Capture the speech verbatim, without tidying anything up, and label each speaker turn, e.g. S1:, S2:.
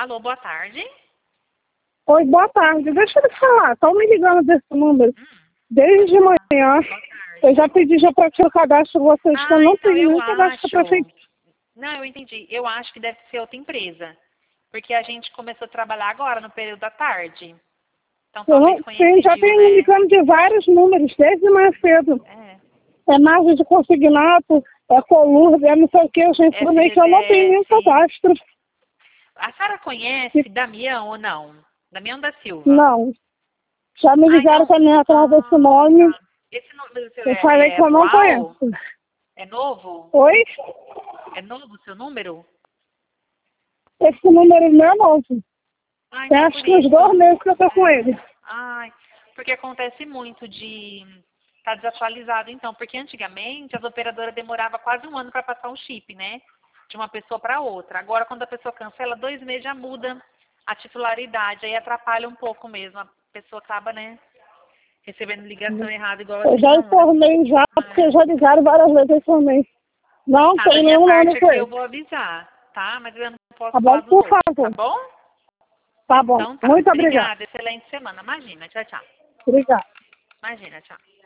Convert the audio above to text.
S1: Alô, boa tarde.
S2: Oi, boa tarde. Deixa eu te falar, estão me ligando desse número
S1: Hum,
S2: desde de manhã.
S1: boa tarde.
S2: Eu já pedi já para tirar o cadastro de vocês, que eu
S1: Ah,
S2: não
S1: então
S2: tenho
S1: eu
S2: nenhum cadastro para
S1: acho.
S2: prefeitura.
S1: Não, eu entendi. Eu acho que deve ser outra empresa. Porque a gente começou a trabalhar agora, no período da tarde. Então
S2: Eu
S1: talvez
S2: não, sim, já
S1: coincidiu,
S2: tenho me
S1: né?
S2: ligando de vários números, desde manhã cedo.
S1: É.
S2: É margem de consignato, é colur, é não sei o que, eu já informei que eu não tenho nenhum
S1: S G D S.
S2: cadastro.
S1: A senhora conhece Damião ou não? Damião da Silva.
S2: Não. Já me
S1: Ah,
S2: ligaram
S1: então.
S2: também atrás desse
S1: Ah,
S2: nome.
S1: tá. Esse número seu
S2: Eu
S1: é,
S2: falei que
S1: é
S2: eu não conheço.
S1: atual? É novo?
S2: Oi?
S1: É novo o seu número?
S2: Esse número não é novo.
S1: Ah,
S2: Tem
S1: então
S2: acho
S1: por
S2: que uns
S1: isso.
S2: dois meses que eu tô com
S1: É.
S2: ele.
S1: Ai, porque acontece muito de estar desatualizado, então. Porque antigamente as operadoras demoravam quase um ano para passar um chip, né? De uma pessoa para outra. Agora, quando a pessoa cancela, dois meses já muda a titularidade. Aí atrapalha um pouco mesmo. A pessoa acaba, né? Recebendo ligação errada, igual a
S2: Eu já
S1: senhora.
S2: informei já, porque
S1: É.
S2: já ligaram várias vezes, eu informei. Não
S1: Tá, da
S2: tem
S1: minha
S2: nenhum nome
S1: parte
S2: com
S1: aqui eu
S2: ele.
S1: vou avisar, tá? Mas eu não posso
S2: Tá
S1: falar
S2: bom?
S1: dos
S2: Por
S1: outros, tá
S2: favor.
S1: bom?
S2: Tá bom.
S1: Então tá.
S2: Muito obrigada.
S1: Obrigada. Excelente semana. Imagina. Tchau, tchau.
S2: Obrigada.
S1: Imagina, tchau.